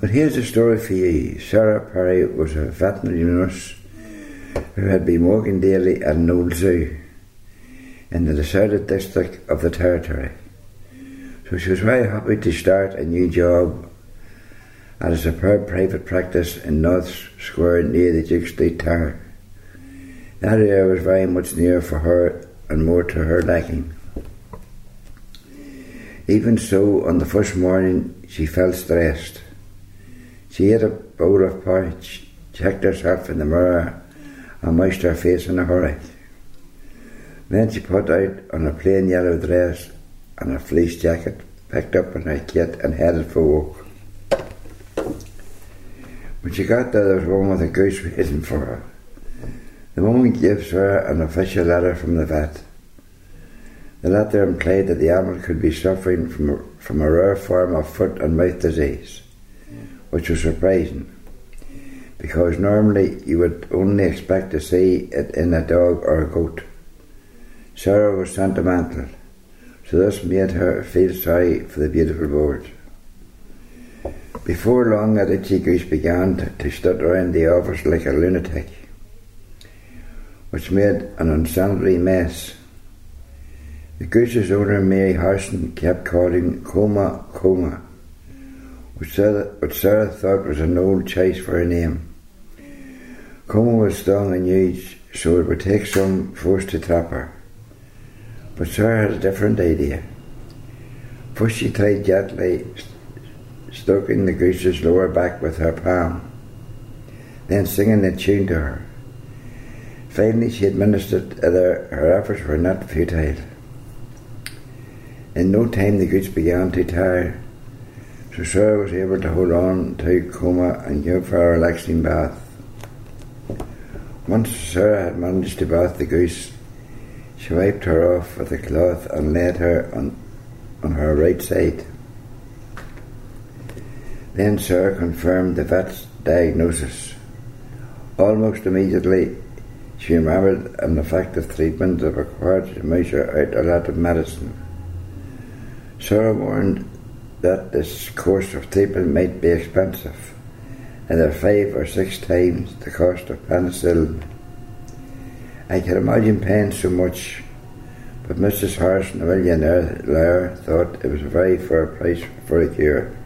But here's a story for you. Sarah Perry was a veterinary nurse who had been working daily at an old zoo in the deserted district of the Territory. So she was very happy to start a new job at a superb private practice in North Square near the Duke Street Tower. That area was very much nearer for her and more to her liking. Even so, on the first morning she felt stressed. She ate a bowl of porridge, checked herself in the mirror and moistened her face in a hurry. Then she put out on a plain yellow dress and a fleece jacket, picked up on her kit and headed for work. When she got there was one with a goose waiting for her. The woman gives her an official letter from the vet. The letter implied that the animal could be suffering from a rare form of foot and mouth disease, which was surprising, because normally you would only expect to see it in a dog or a goat. Sarah was sentimental, so this made her feel sorry for the beautiful bird. Before long, that itchy goose began to stutter around the office like a lunatic, which made an unsanitary mess. The goose's owner, Mary Harson, kept calling Coma, Coma, which Sarah thought was an old choice for a name. Coma was strong and huge, so it would take some force to trap her. But Sarah had a different idea. First she tried gently stroking the goose's lower back with her palm, then singing a tune to her. Finally she administered her efforts were not futile. In no time the goose began to tire, so Sarah was able to hold on to Coma and give her a relaxing bath. Once Sarah had managed to bath the goose, she wiped her off with a cloth and laid her on her right side. Then Sarah confirmed the vet's diagnosis. Almost immediately she remembered an effective treatment that required to measure out a lot of medicine. Sarah warned that this course of treatment might be expensive, either 5 or 6 times the cost of penicillin. I can imagine paying so much, but Mrs. Harrison, a millionaire, thought it was a very fair price for a cure.